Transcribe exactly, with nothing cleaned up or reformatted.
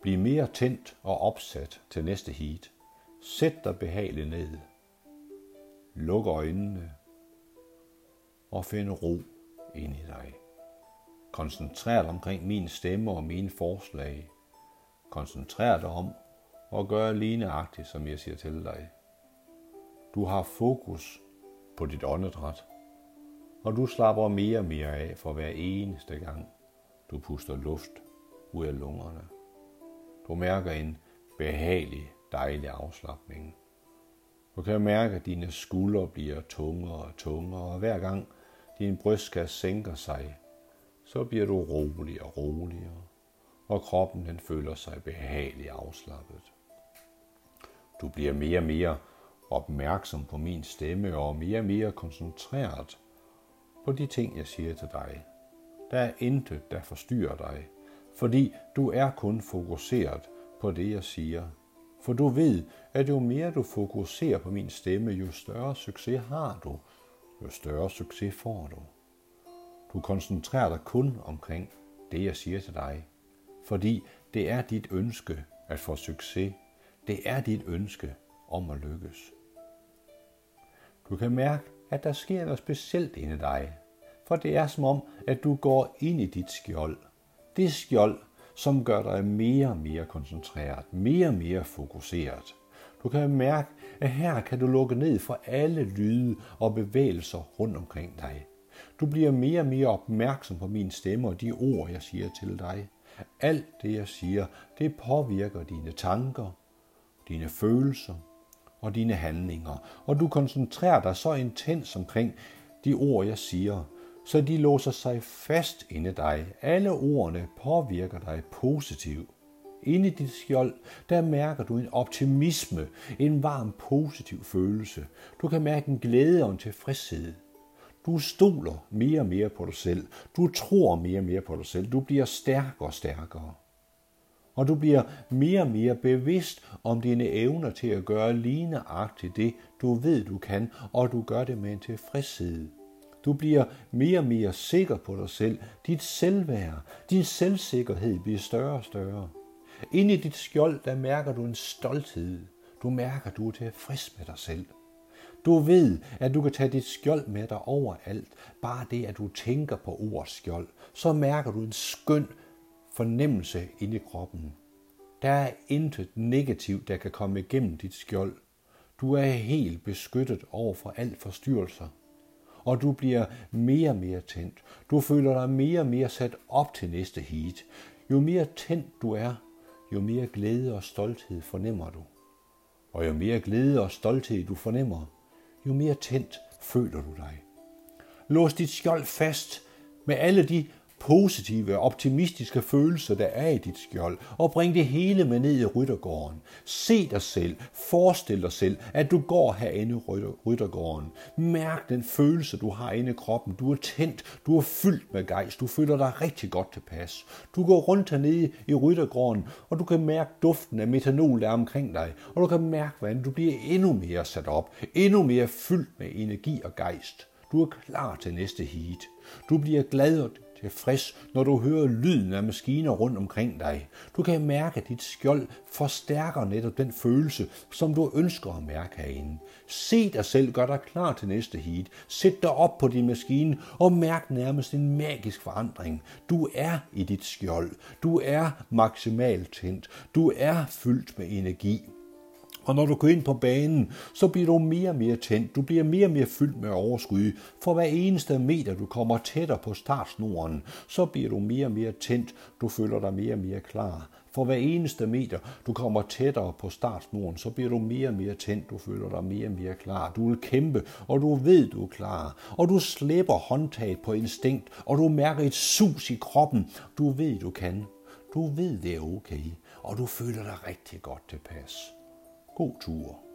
Bliv mere tændt og opsat til næste heat. Sæt dig behageligt ned. Luk øjnene og find ro ind i dig. Koncentrer dig omkring min stemme og mine forslag. Koncentrer dig om at gøre lige nøjagtigt, som jeg siger til dig. Du har fokus på dit åndedræt, og du slapper mere og mere af for hver eneste gang, du puster luft ud af lungerne. Du mærker en behagelig, dejlig afslapning. Du kan mærke, at dine skuldre bliver tungere og tungere, og hver gang din brystkasse sænker sig, så bliver du roligere og roligere, og kroppen den føler sig behageligt afslappet. Du bliver mere og mere opmærksom på min stemme, og mere og mere koncentreret på de ting, jeg siger til dig. Der er intet, der forstyrrer dig, fordi du er kun fokuseret på det, jeg siger. For du ved, at jo mere du fokuserer på min stemme, jo større succes har du, jo større succes får du. Du koncentrerer dig kun omkring det, jeg siger til dig, fordi det er dit ønske at få succes. Det er dit ønske om at lykkes. Du kan mærke, at der sker noget specielt inde i dig, for det er som om, at du går ind i dit skjold. Det skjold, som gør dig mere og mere koncentreret, mere og mere fokuseret. Du kan mærke, at her kan du lukke ned for alle lyde og bevægelser rundt omkring dig. Du bliver mere og mere opmærksom på min stemme og de ord, jeg siger til dig. Alt det, jeg siger, det påvirker dine tanker, dine følelser og dine handlinger. Og du koncentrerer dig så intens omkring de ord, jeg siger, så de låser sig fast inde i dig. Alle ordene påvirker dig positivt. Inde i dit skjold, der mærker du en optimisme, en varm positiv følelse. Du kan mærke en glæde og en tilfredshed. Du stoler mere og mere på dig selv. Du tror mere og mere på dig selv. Du bliver stærkere og stærkere. Og du bliver mere og mere bevidst om dine evner til at gøre lige nøjagtigt det, du ved, du kan, og du gør det med en tilfredshed. Du bliver mere og mere sikker på dig selv. Dit selvværd, din selvsikkerhed bliver større og større. Inde i dit skjold, der mærker du en stolthed. Du mærker, at du er tilfreds med dig selv. Du ved, at du kan tage dit skjold med dig overalt. Bare det, at du tænker på ordets skjold, så mærker du en skøn fornemmelse inde i kroppen. Der er intet negativt, der kan komme igennem dit skjold. Du er helt beskyttet over for alt forstyrrelser. Og du bliver mere og mere tændt. Du føler dig mere og mere sat op til næste heat. Jo mere tændt du er, jo mere glæde og stolthed fornemmer du. Og jo mere glæde og stolthed du fornemmer, jo mere tændt føler du dig. Lås dit skjold fast med alle de positive og optimistiske følelser, der er i dit skjold, og bring det hele med ned i ryttergården. Se dig selv, forestil dig selv, at du går herinde i ryttergården. Mærk den følelse, du har inde i kroppen. Du er tændt, du er fyldt med gejst, du føler dig rigtig godt tilpas. Du går rundt hernede i ryttergården, og du kan mærke duften af metanol, der er omkring dig, og du kan mærke, hvordan du bliver endnu mere sat op, endnu mere fyldt med energi og gejst. Du er klar til næste heat. Du bliver glad og tilfreds, når du hører lyden af maskiner rundt omkring dig. Du kan mærke, at dit skjold forstærker netop den følelse, som du ønsker at mærke herinde. Se dig selv, gør dig klar til næste heat. Sæt dig op på din maskine og mærk nærmest en magisk forandring. Du er i dit skjold. Du er maksimalt tændt. Du er fyldt med energi. Og når du går ind på banen, så bliver du mere og mere tændt. Du bliver mere og mere fyldt med overskud. For hver eneste meter, du kommer tættere på startsnoren, så bliver du mere og mere tændt. Du føler dig mere og mere klar. For hver eneste meter, du kommer tættere på startsnoren, så bliver du mere og mere tændt. Du føler dig mere og mere klar. Du vil kæmpe, og du ved, du er klar. Og du slipper håndtaget på instinkt, og du mærker et sus i kroppen. Du ved, du kan. Du ved, det er okay, og du føler dig rigtig godt tilpas. God tur.